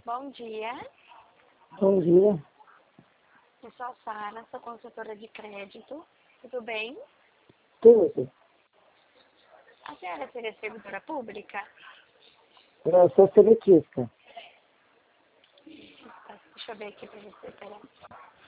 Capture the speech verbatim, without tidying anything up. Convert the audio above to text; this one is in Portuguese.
Bom dia, Bom dia. eu sou a Sara, sou consultora de crédito. Tudo bem? Tudo. A senhora seria servidora pública? Eu sou seletista. Tá, deixa eu ver aqui pra você, peraí.